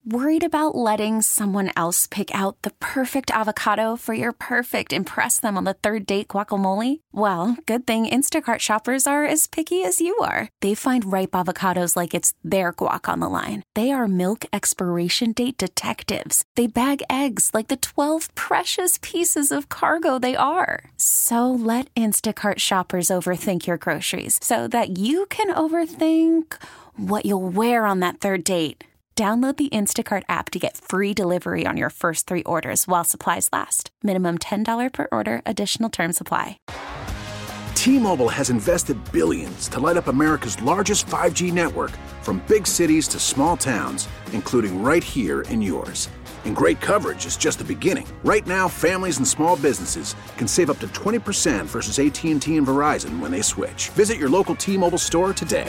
Worried about letting someone else pick out the perfect avocado for your perfect impress them on the third date guacamole? Well, good thing Instacart shoppers are as picky as you are. They find ripe avocados like it's their guac on the line. They are milk expiration date detectives. They bag eggs like the 12 precious pieces of cargo they are. So let Instacart shoppers overthink your groceries so that you can overthink what you'll wear on that third date. Download the Instacart app to get free delivery on your first 3 orders while supplies last. Minimum $10 per order. Additional terms apply. T-Mobile has invested billions to light up America's largest 5G network, from big cities to small towns, including right here in yours. And great coverage is just the beginning. Right now, families and small businesses can save up to 20% versus AT&T and Verizon when they switch. Visit your local T-Mobile store today.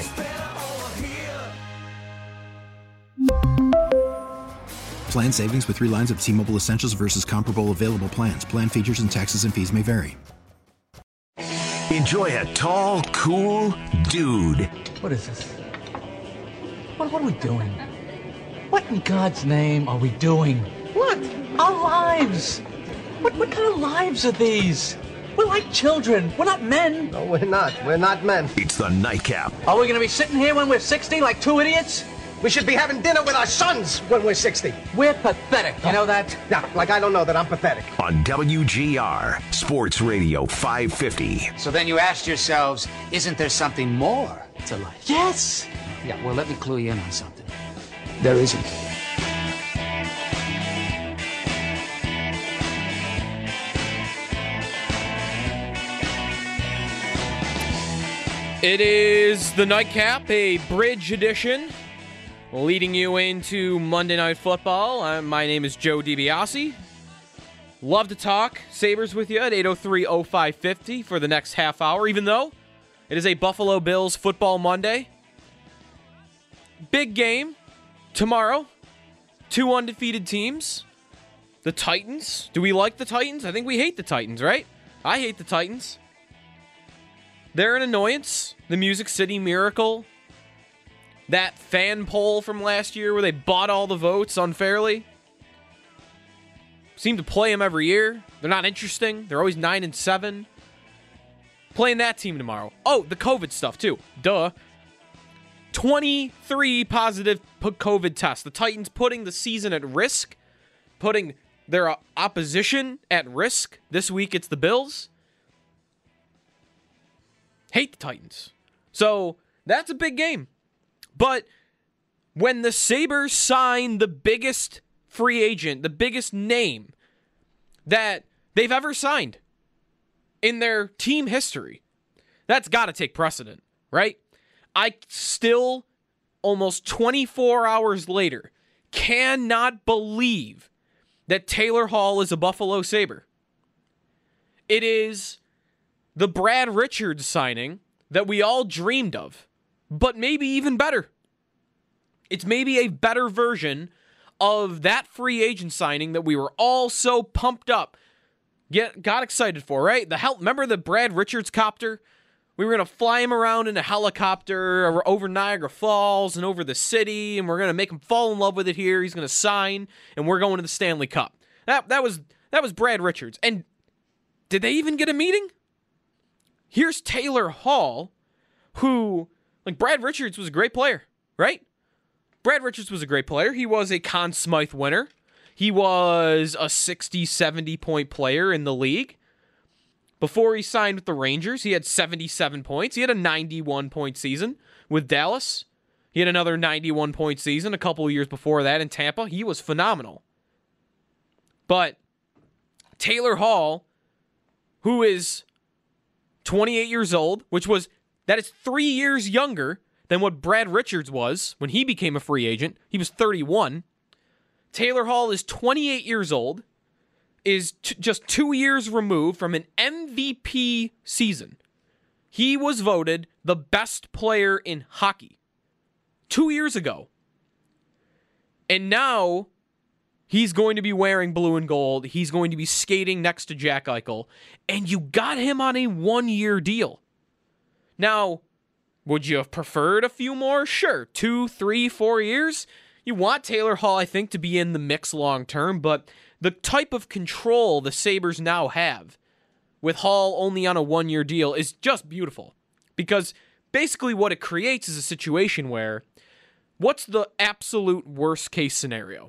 Plan savings with 3 lines of T-Mobile Essentials versus comparable available plans. Plan features and taxes and fees may vary. Enjoy a tall, cool dude. What is this? What are we doing? What in God's name are we doing? What? Our lives. What kind of lives are these? We're like children. We're not men. No, we're not. We're not men. It's the Nightcap. Are we going to be sitting here when we're 60 like 2 idiots? We should be having dinner with our sons when we're 60. We're pathetic. You know that? Yeah, like I don't know that I'm pathetic. On WGR, Sports Radio 550. So then you asked yourselves, isn't there something more to life? Yes. Yeah, well, let me clue you in on something. There isn't. It is the Nightcap, a bridge edition, leading you into Monday Night Football. My name is Joe DiBiase. Love to talk Sabres with you at 803-0550 for the next half hour, even though it is a Buffalo Bills Football Monday. Big game tomorrow. 2 undefeated teams. The Titans. Do we like the Titans? I think we hate the Titans, right? I hate the Titans. They're an annoyance. The Music City Miracle. That fan poll from last year where they bought all the votes unfairly. Seem to play them every year. They're not interesting. They're always 9-7. Playing that team tomorrow. Oh, the COVID stuff too. Duh. 23 positive COVID tests. The Titans putting the season at risk. Putting their opposition at risk. This week it's the Bills. Hate the Titans. So, that's a big game. But when the Sabres sign the biggest free agent, the biggest name that they've ever signed in their team history, that's got to take precedent, right? I still, almost 24 hours later, cannot believe that Taylor Hall is a Buffalo Sabre. It is the Brad Richards signing that we all dreamed of, but maybe even better. It's maybe a better version of that free agent signing that we were all so pumped up, got excited for, right? Remember the Brad Richards copter? We were going to fly him around in a helicopter over Niagara Falls and over the city, and we're going to make him fall in love with it here. He's going to sign, and we're going to the Stanley Cup. That was Brad Richards. And did they even get a meeting? Here's Taylor Hall, who, like, Brad Richards was a great player, right? Brad Richards was a great player. He was a Conn Smythe winner. He was a 60, 70-point player in the league. Before he signed with the Rangers, he had 77 points. He had a 91-point season with Dallas. He had another 91-point season a couple of years before that in Tampa. He was phenomenal. But Taylor Hall, who is 28 years old, that is 3 years younger than what Brad Richards was when he became a free agent. He was 31. Taylor Hall is 28 years old, is just 2 years removed from an MVP season. He was voted the best player in hockey 2 years ago. And now he's going to be wearing blue and gold. He's going to be skating next to Jack Eichel. And you got him on a 1-year deal. Now, would you have preferred a few more? Sure. 2, 3, 4 years? you want Taylor Hall, I think, to be in the mix long term, but the type of control the Sabres now have with Hall only on a 1-year deal is just beautiful. Because basically what it creates is a situation where, what's the absolute worst case scenario?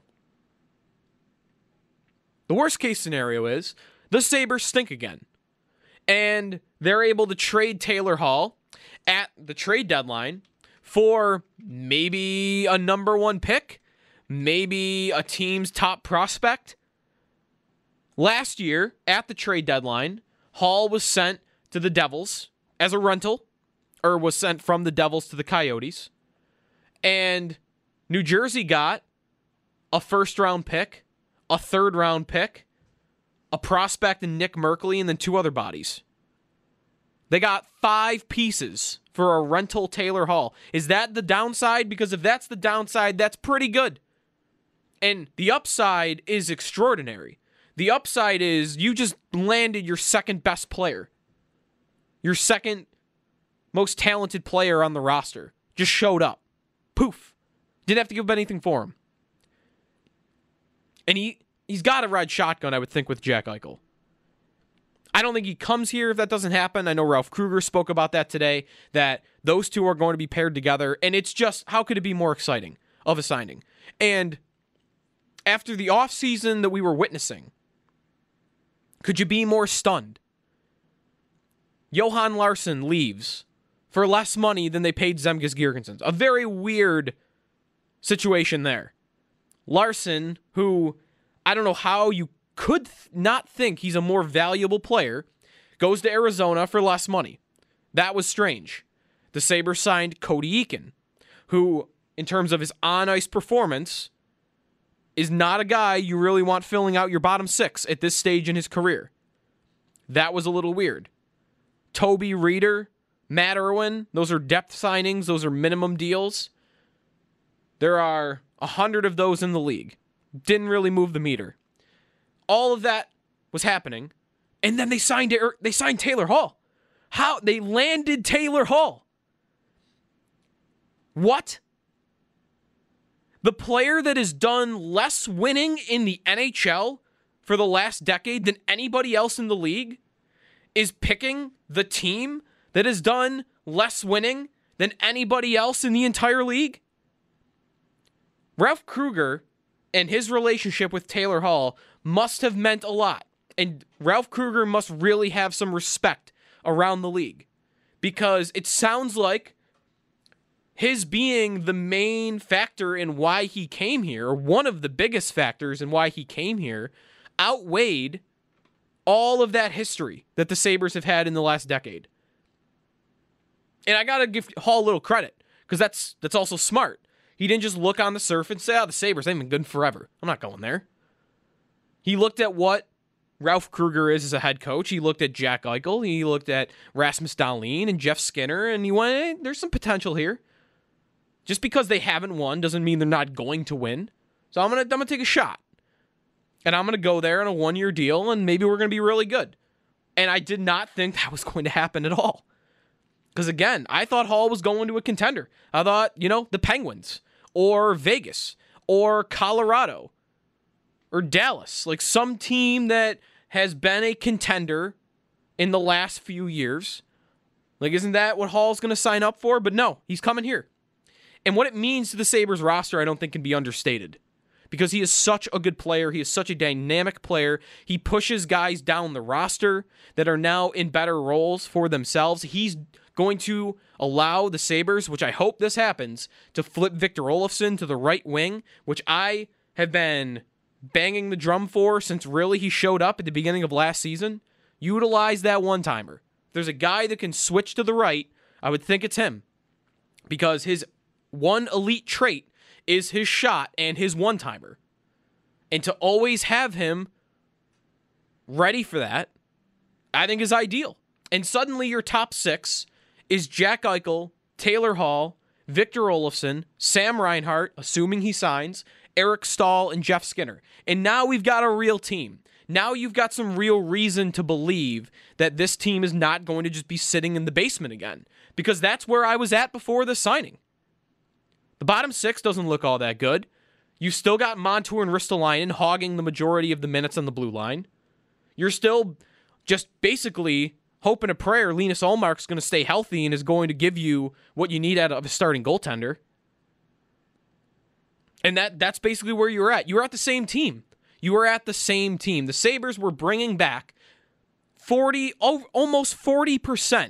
The worst case scenario is the Sabres stink again. And they're able to trade Taylor Hall at the trade deadline for maybe a number 1 pick, maybe a team's top prospect. Last year, at the trade deadline, Hall was sent to the Devils as a rental, or was sent from the Devils to the Coyotes. And New Jersey got a first-round pick, a third-round pick, a prospect in Nick Merkley, and then 2 other bodies. They got 5 pieces for a rental Taylor Hall. Is that the downside? Because if that's the downside, that's pretty good. And the upside is extraordinary. The upside is you just landed your second best player. Your second most talented player on the roster. Just showed up. Poof. Didn't have to give up anything for him. And he's got a ride shotgun, I would think, with Jack Eichel. I don't think he comes here if that doesn't happen. I know Ralph Kruger spoke about that today, that those two are going to be paired together, and it's just, how could it be more exciting of a signing? And after the offseason that we were witnessing, could you be more stunned? Johan Larsson leaves for less money than they paid Zemgus Girgensons. A very weird situation there. Larsson, who I don't know how you could not think he's a more valuable player, goes to Arizona for less money. That was strange. The Sabres signed Cody Eakin, who, in terms of his on-ice performance, is not a guy you really want filling out your bottom 6 at this stage in his career. That was a little weird. Toby Reeder, Matt Irwin, those are depth signings. Those are minimum deals. There are 100 of those in the league. Didn't really move the meter. All of that was happening, and then they signed Taylor Hall. How? They landed Taylor Hall. What? The player that has done less winning in the NHL for the last decade than anybody else in the league is picking the team that has done less winning than anybody else in the entire league? Ralph Kruger and his relationship with Taylor Hall must have meant a lot. And Ralph Kruger must really have some respect around the league. Because it sounds like his being the main factor in why he came here, or one of the biggest factors in why he came here, outweighed all of that history that the Sabres have had in the last decade. And I got to give Hall a little credit, because that's also smart. He didn't just look on the surface and say, the Sabres, they've been good forever. I'm not going there. He looked at what Ralph Kruger is as a head coach. He looked at Jack Eichel. He looked at Rasmus Dahlin and Jeff Skinner, and he went, hey, there's some potential here. Just because they haven't won doesn't mean they're not going to win. So I'm gonna take a shot. And I'm going to go there on a 1-year deal, and maybe we're going to be really good. And I did not think that was going to happen at all. Because again, I thought Hall was going to a contender. I thought, the Penguins, or Vegas, or Colorado, or Dallas. Like some team that has been a contender in the last few years. Like, isn't that what Hall's going to sign up for? But no, he's coming here. And what it means to the Sabres roster, I don't think can be understated. Because he is such a good player. He is such a dynamic player. He pushes guys down the roster that are now in better roles for themselves. He's going to allow the Sabres, which I hope this happens, to flip Victor Olofsson to the right wing, which I have been banging the drum for since really he showed up at the beginning of last season. Utilize that one-timer. If there's a guy that can switch to the right, I would think it's him. Because his one elite trait is his shot and his one-timer. And to always have him ready for that, I think is ideal. And suddenly your top 6 is Jack Eichel, Taylor Hall, Victor Olofsson, Sam Reinhart, assuming he signs, Eric Stahl, and Jeff Skinner. And now we've got a real team. Now you've got some real reason to believe that this team is not going to just be sitting in the basement again. Because that's where I was at before the signing. The bottom 6 doesn't look all that good. You still got Montour and Ristolainen hogging the majority of the minutes on the blue line. You're still just basically hoping a prayer Linus Ullmark's going to stay healthy and is going to give you what you need out of a starting goaltender. And that's basically where you were at. You were at the same team. You were at the same team. The Sabres were bringing back almost 40%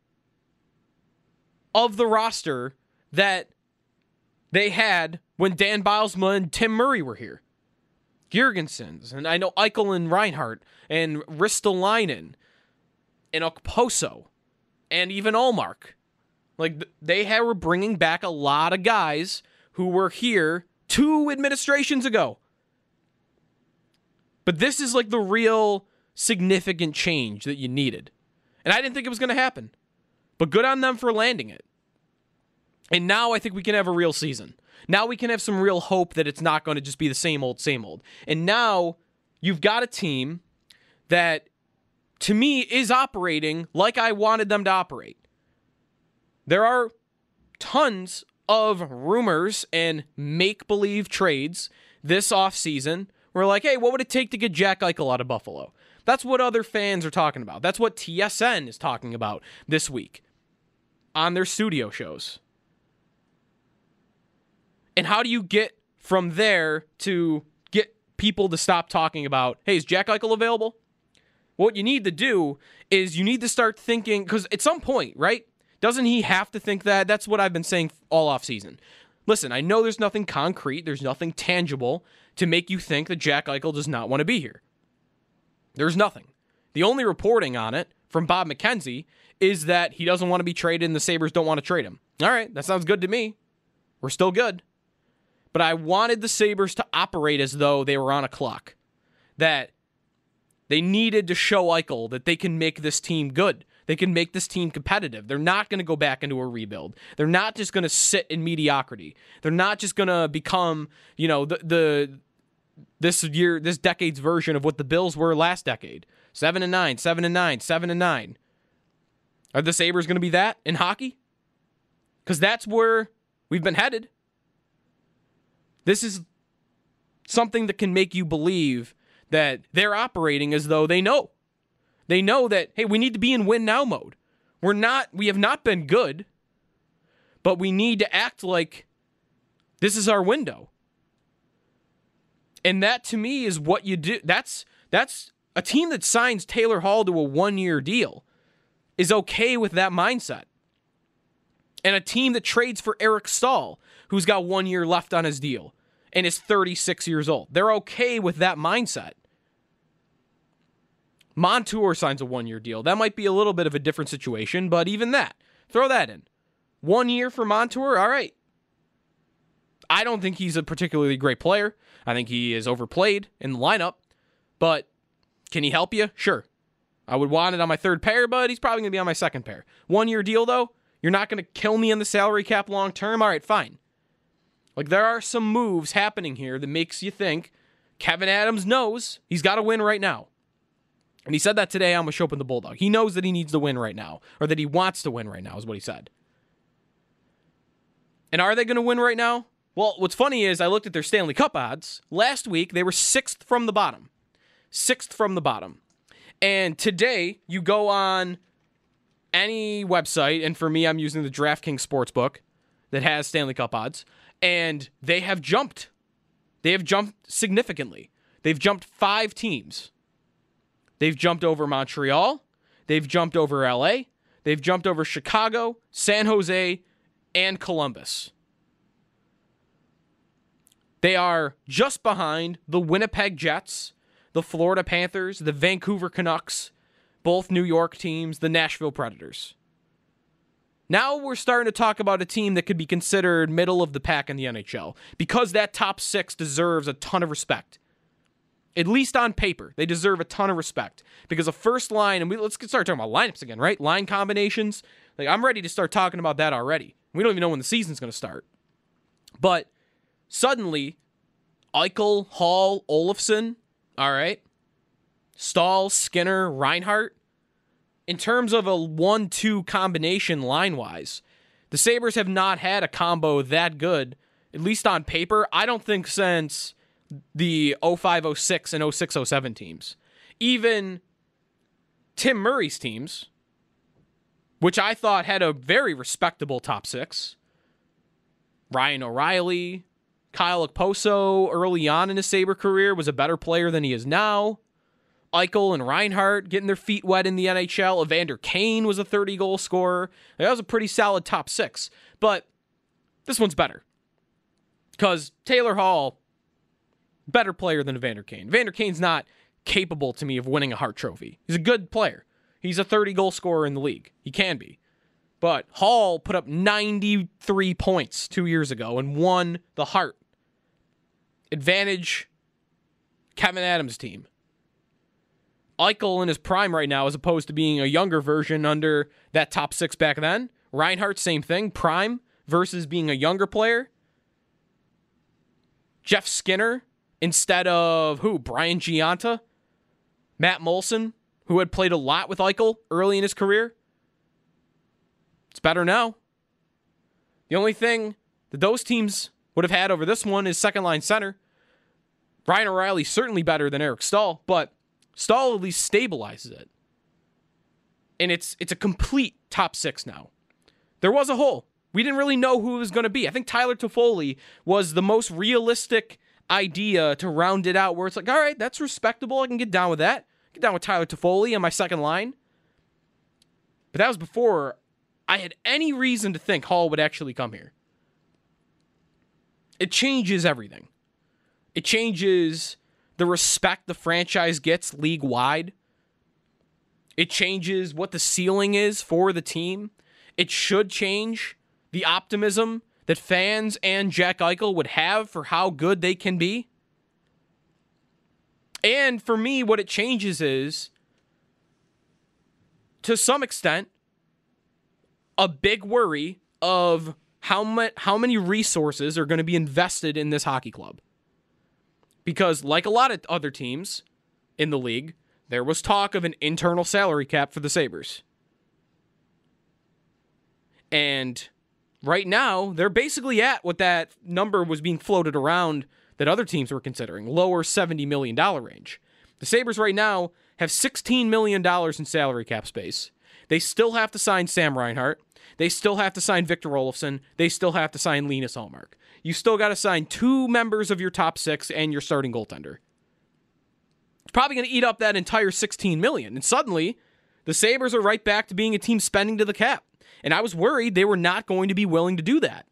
of the roster that they had when Dan Bilesma and Tim Murray were here. Girgensons, and I know Eichel and Reinhart, and Ristolainen, and Okposo, and even Ullmark. Like, they were bringing back a lot of guys who were here 2 administrations ago. But this is like the real significant change that you needed. And I didn't think it was going to happen. But good on them for landing it. And now I think we can have a real season. Now we can have some real hope that it's not going to just be the same old, same old. And now you've got a team that, to me, is operating like I wanted them to operate. There are tons of rumors and make-believe trades this offseason. We're like, hey, what would it take to get Jack Eichel out of Buffalo? That's what other fans are talking about. That's what TSN is talking about this week on their studio shows. And how do you get from there to get people to stop talking about, hey, is Jack Eichel available? What you need to do is you need to start thinking, because at some point, right? Doesn't he have to think that? That's what I've been saying all offseason. Listen, I know there's nothing concrete, there's nothing tangible to make you think that Jack Eichel does not want to be here. There's nothing. The only reporting on it from Bob McKenzie is that he doesn't want to be traded and the Sabres don't want to trade him. All right, that sounds good to me. We're still good. But I wanted the Sabres to operate as though they were on a clock. That they needed to show Eichel that they can make this team good. They can make this team competitive. They're not going to go back into a rebuild. They're not just going to sit in mediocrity. They're not just going to become, this decade's version of what the Bills were last decade. 7-9, 7-9, 7-9. Are the Sabres going to be that in hockey? Because that's where we've been headed. This is something that can make you believe that they're operating as though they know. They know that, hey, we need to be in win now mode. We have not been good, but we need to act like this is our window. And that to me is what you do. That's a team that signs Taylor Hall to a 1-year deal is okay with that mindset. And a team that trades for Eric Stahl, who's got 1 year left on his deal and is 36 years old. They're okay with that mindset. Montour signs a 1-year deal. That might be a little bit of a different situation, but even that, throw that in. 1 year for Montour, all right. I don't think he's a particularly great player. I think he is overplayed in the lineup, but can he help you? Sure. I would want it on my third pair, but he's probably going to be on my second pair. 1 year deal, though. You're not going to kill me in the salary cap long term? All right, fine. Like, there are some moves happening here that makes you think Kevin Adams knows he's got to win right now. And he said that today on Show Up in the Bulldog. He knows that he needs to win right now, or that he wants to win right now, is what he said. And are they going to win right now? Well, what's funny is I looked at their Stanley Cup odds. Last week, they were 6th from the bottom. 6th from the bottom. And today, you go on any website, and for me, I'm using the DraftKings Sportsbook that has Stanley Cup odds, and they have jumped. They have jumped significantly. They've jumped 5 teams. They've jumped over Montreal. They've jumped over LA. They've jumped over Chicago, San Jose, and Columbus. They are just behind the Winnipeg Jets, the Florida Panthers, the Vancouver Canucks, both New York teams, the Nashville Predators. Now we're starting to talk about a team that could be considered middle of the pack in the NHL because that top 6 deserves a ton of respect. At least on paper, they deserve a ton of respect because a first line, and let's start talking about lineups again, right? Line combinations. Like, I'm ready to start talking about that already. We don't even know when the season's going to start. But suddenly, Eichel, Hall, Olofsson, all right, Stahl, Skinner, Reinhart. In terms of a 1-2 combination line-wise, the Sabres have not had a combo that good at least on paper, I don't think since the 05-06 and 06-07 teams. Even Tim Murray's teams, which I thought had a very respectable top six. Ryan O'Reilly, Kyle Okposo early on in his Sabre career was a better player than he is now. Eichel and Reinhart getting their feet wet in the NHL. Evander Kane was a 30-goal scorer. That was a pretty solid top six. But this one's better. Because Taylor Hall, better player than Evander Kane. Evander Kane's not capable to me of winning a Hart Trophy. He's a good player. He's a 30-goal scorer in the league. He can be. But Hall put up 93 points 2 years ago and won the Hart. Advantage Kevyn Adams' team. Eichel in his prime right now, as opposed to being a younger version under that top six back then. Reinhart, same thing. Prime versus being a younger player. Jeff Skinner instead of who? Brian Giunta? Matt Molson, who had played a lot with Eichel early in his career. It's better now. The only thing that those teams would have had over this one is second-line center. Ryan O'Reilly's certainly better than Eric Staal, but Staal at least stabilizes it. And it's a complete top six now. There was a hole. We didn't really know who it was going to be. I think Tyler Toffoli was the most realistic idea to round it out, where it's like, all right, that's respectable. I can get down with that. Get down with Tyler Toffoli on my second line. But that was before I had any reason to think Hall would actually come here. It changes everything. It changes the respect the franchise gets league-wide. It changes what the ceiling is for the team. It should change the optimism that fans and Jack Eichel would have for how good they can be. And for me, what it changes is, to some extent, a big worry of how many resources are going to be invested in this hockey club. Because like a lot of other teams in the league, there was talk of an internal salary cap for the Sabres. And right now, they're basically at what that number was being floated around that other teams were considering, lower $70 million range. The Sabres right now have $16 million in salary cap space. They still have to sign Sam Reinhart. They still have to sign Victor Olofsson. They still have to sign Linus Ullmark. You still got to sign 2 members of your top 6 and your starting goaltender. It's probably going to eat up that entire $16 million. And suddenly, the Sabres are right back to being a team spending to the cap. And I was worried they were not going to be willing to do that.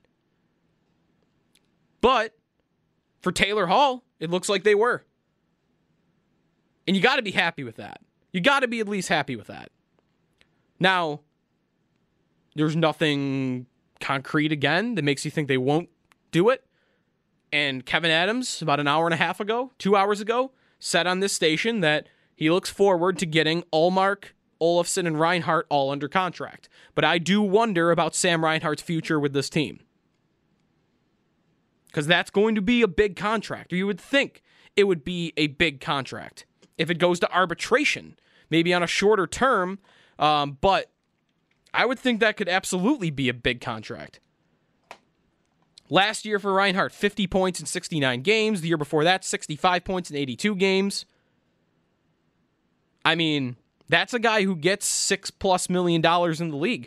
But for Taylor Hall, it looks like they were. And you got to be happy with that. You got to be at least happy with that. Now, there's nothing concrete again that makes you think they won't do it. And Kevyn Adams, about an hour and a half ago, 2 hours ago, said on this station that he looks forward to getting Ullmark, Olofsson, and Reinhart all under contract. But I do wonder about Sam Reinhart's future with this team. Because that's going to be a big contract. Or you would think it would be a big contract if it goes to arbitration, maybe on a shorter term. But I would think that could absolutely be a big contract. Last year for Reinhart, 50 points in 69 games. The year before that, 65 points in 82 games. I mean, that's a guy who gets $6+ million in the league.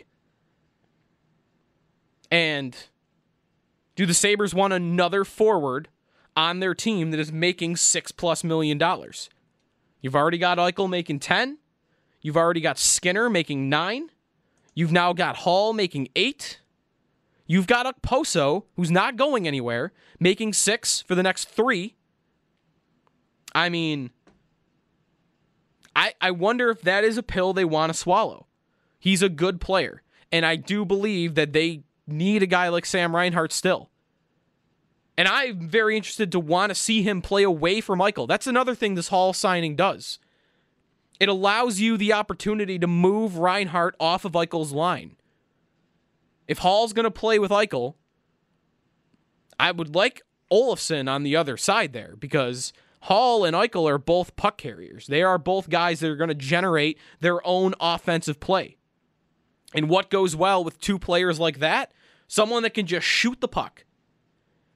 And do the Sabres want another forward on their team that is making $6+ million? You've already got Eichel making 10. You've already got Skinner making 9. You've now got Hall making 8. You've got Okposo, who's not going anywhere, making 6 for the next 3. I mean, I wonder if that is a pill they want to swallow. He's a good player, and I do believe that they need a guy like Sam Reinhart still. And I'm very interested to want to see him play away from Eichel. That's another thing this Hall signing does. It allows you the opportunity to move Reinhart off of Eichel's line. If Hall's going to play with Eichel, I would like Olofsson on the other side there, because Hall and Eichel are both puck carriers. They are both guys that are going to generate their own offensive play. And what goes well with two players like that? Someone that can just shoot the puck.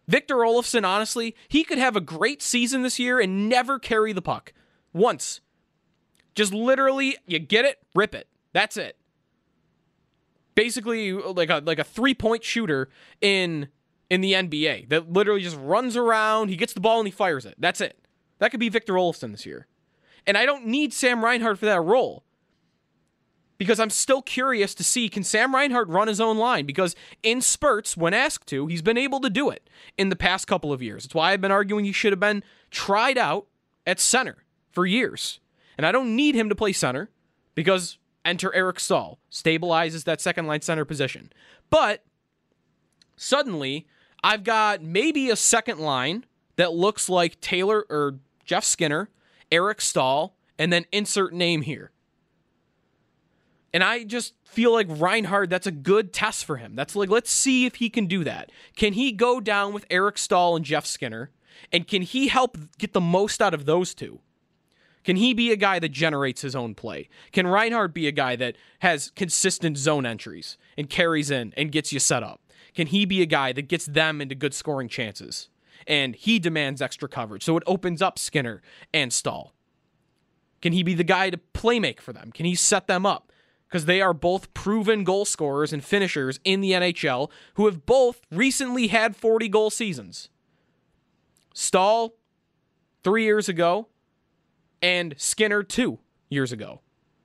Victor Olofsson, honestly, he could have a great season this year and never carry the puck. Once. Just literally, you get it, rip it. That's it. Basically, like a 3-point shooter in the NBA that literally just runs around, he gets the ball and he fires it. That's it. That could be Victor Olofsson this year. And I don't need Sam Reinhart for that role. Because I'm still curious to see, can Sam Reinhart run his own line? Because in spurts, when asked to, he's been able to do it in the past couple of years. That's why I've been arguing he should have been tried out at center for years. And I don't need him to play center because enter Eric Staal, stabilizes that second line center position. But suddenly, I've got maybe a second line that looks like Taylor or Jeff Skinner, Eric Staal, and then insert name here. And I just feel like Reinhart, that's a good test for him. That's like, let's see if he can do that. Can he go down with Eric Staal and Jeff Skinner? And can he help get the most out of those two? Can he be a guy that generates his own play? Can Reinhart be a guy that has consistent zone entries and carries in and gets you set up? Can he be a guy that gets them into good scoring chances? And he demands extra coverage, so it opens up Skinner and Staal. Can he be the guy to play make for them? Can he set them up? Because they are both proven goal scorers and finishers in the NHL who have both recently had 40-goal seasons. Staal 3 years ago and Skinner 2 years ago.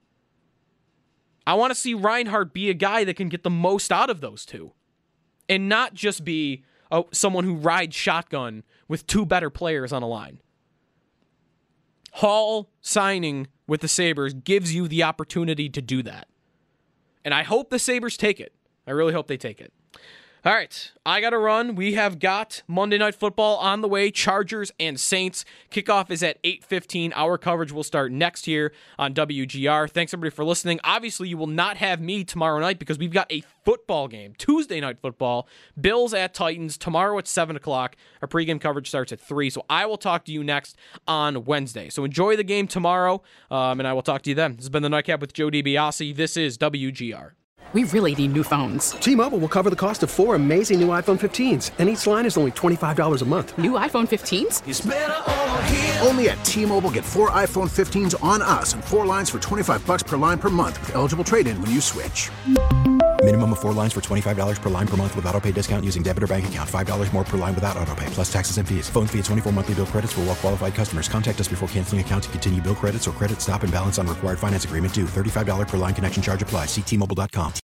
I want to see Reinhart be a guy that can get the most out of those two and not just be someone who rides shotgun with two better players on a line. Hall signing with the Sabres gives you the opportunity to do that. And I hope the Sabres take it. I really hope they take it. All right, I got to run. We have got Monday Night Football on the way, Chargers and Saints. Kickoff is at 8:15. Our coverage will start next year on WGR. Thanks, everybody, for listening. Obviously, you will not have me tomorrow night because we've got a football game, Tuesday Night Football, Bills at Titans, tomorrow at 7 o'clock. Our pregame coverage starts at 3, so I will talk to you next on Wednesday. So enjoy the game tomorrow, and I will talk to you then. This has been the Nightcap with Joe DiBiase. This is WGR. We really need new phones. T-Mobile will cover the cost of 4 amazing new iPhone 15s, and each line is only $25 a month. New iPhone 15s? It's better over here. Only at T-Mobile, get 4 iPhone 15s on us and 4 lines for $25 per line per month with eligible trade-in when you switch. Minimum of 4 lines for $25 per line per month with autopay discount using debit or bank account. $5 more per line without autopay, plus taxes and fees. Phone fee at 24 monthly bill credits for well-qualified customers. Contact us before canceling account to continue bill credits or credit stop and balance on required finance agreement due. $35 per line connection charge applies. See T-Mobile.com.